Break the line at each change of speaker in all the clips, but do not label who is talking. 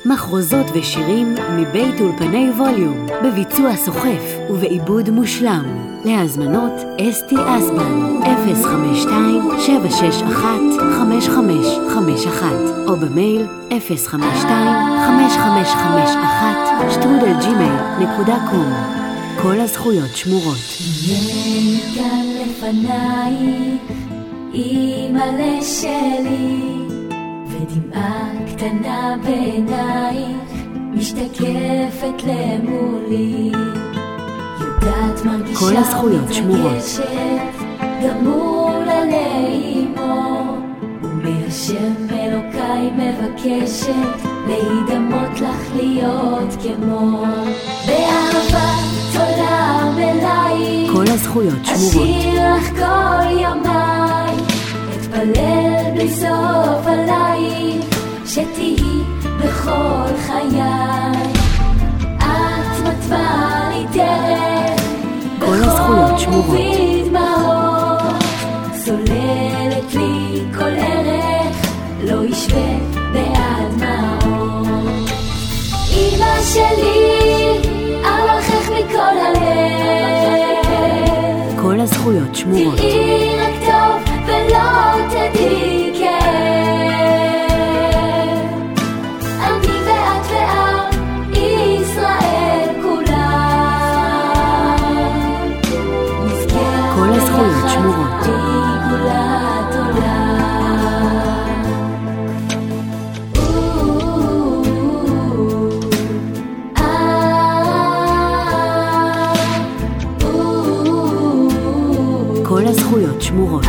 מחרוזות ושירים מבית אולפני ווליום, בביצוע סוחף ובעיבוד מושלם. להזמנות אסתי אסבן 052-761-5551 או במייל 052-5551@gmail.com. כל הזכויות שמורות.
הנני כאן לפניי, אמא שלי, ודמעה קטנה בעינייך משתקפת למולי, יודעת מרגישה
כל הזכויות שמורות.
גם מול לאמו, ומהשם אלוקיי מבקשת להידמות לך להיות כמו, באהבת עולם אליי,
כל הזכויות שמורות.
אשיר לך כל ימיי, אתפלל בלי סוף עלייך, שתהי בכל חיי, את מתווה לי דרך,
כל הזכויות שמורות.
ובדמעות סוללת לי כל ערך, לא ישווה בעד דמעות. אמא שלי, אברכך מכל הלב,
כל הזכויות שמורות.
תראי רק טוב ולא תדעי כאב, אני ואת ועם ישראל כולם, נזכה
כל הזכויות שמורות.
לגאולת עולם.
כל הזכויות שמורות.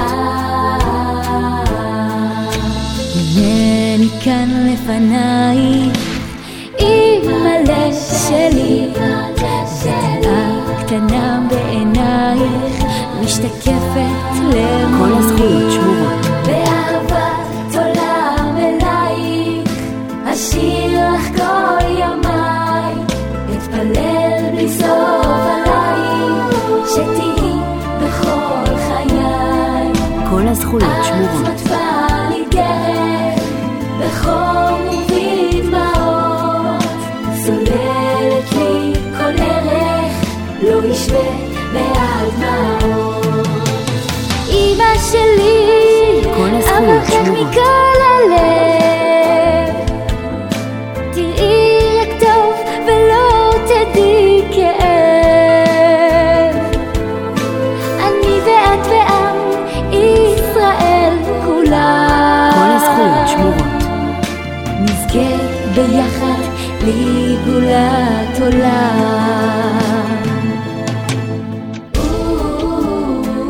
הנני כאן לפנייך, אמא שלי, ודמעה קטנה בעינייך משתקפת למולי,
כל הזכויות שמורות.
באהבת עולם אלייך, אשיר לך כל ימיי, אתפלל בלי סוף עלייך, שתהי בכל חיי,
כל הזכויות שמורות.
את מתווה לי דרך, בחום ובדמעות סוללת לי כל ערך, לא ישווה בעד דמעות. אמא שלי,
כל הזכויות
אברכך
שמורות.
מכל הלב, תראי רק טוב ולא תדעי כאב, אני ואת ועם ישראל כולם,
כל הזכויות שמורות.
נזכה ביחד לגאולת עולם.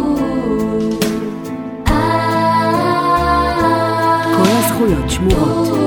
כל הזכויות שמורות.